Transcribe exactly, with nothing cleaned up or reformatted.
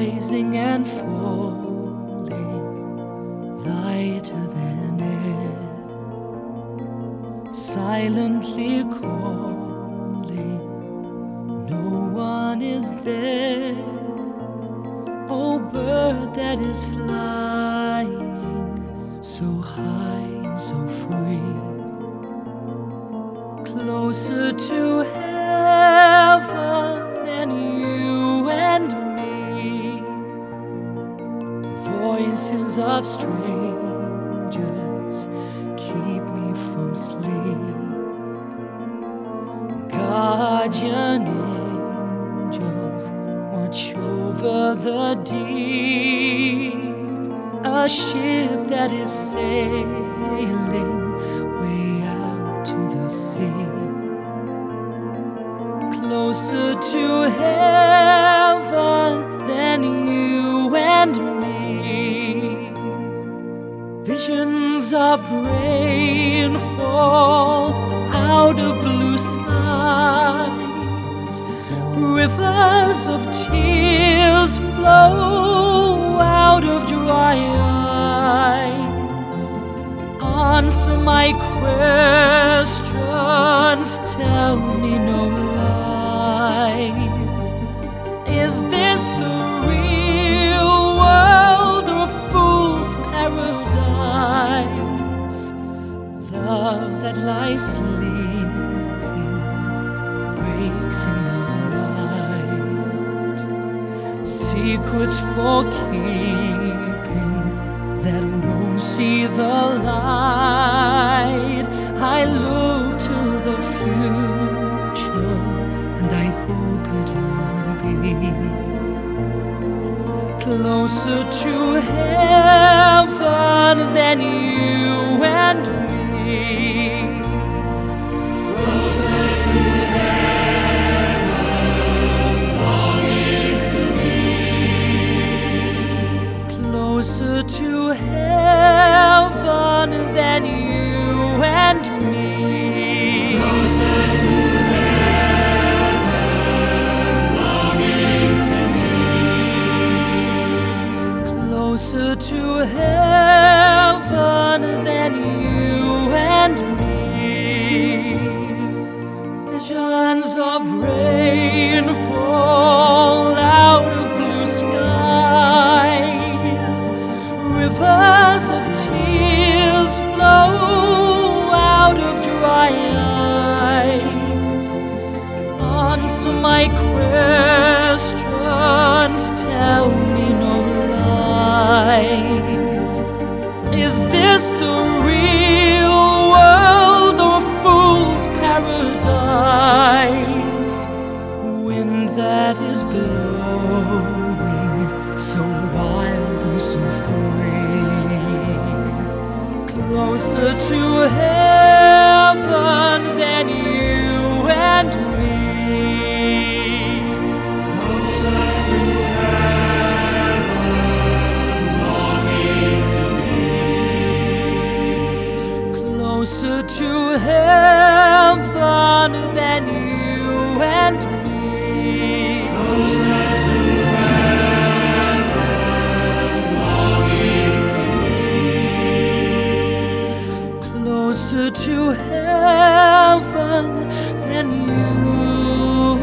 rising and falling, lighter than air, silently calling, no one is there. Oh, bird that is flying so high and so free, closer to heaven than you and me. Voices of strangers keep me from sleep. Guardian angels watch over the deep. A ship that is sailing way out to the sea, closer to heaven than you and me. Visions of rain fall out of blue skies, rivers of tears flow out of dry eyes. Answer my questions, tell me no lies. Is this the real world or a fool's paradise? Love that lies sleeping wakes in the night. Secrets for keeping that won't see the light. I look to the future and I hope it won't be. Closer to heaven than you and me. Closer to heaven, longing to be. Closer to heaven than you and me. Closer to heaven, longing to be. Closer to heaven than you and me. Visions of rain fall out of blue skies, rivers of tears flow out of dry eyes. Answer my questions, tell me no lies. Is this the real world or a fool's paradise? Wind that is blowing so wild and so free, closer to heaven than you and me. Closer to heaven, longing to be. Closer to heaven than you and me. Closer to heaven, longing to be. Closer to heaven than you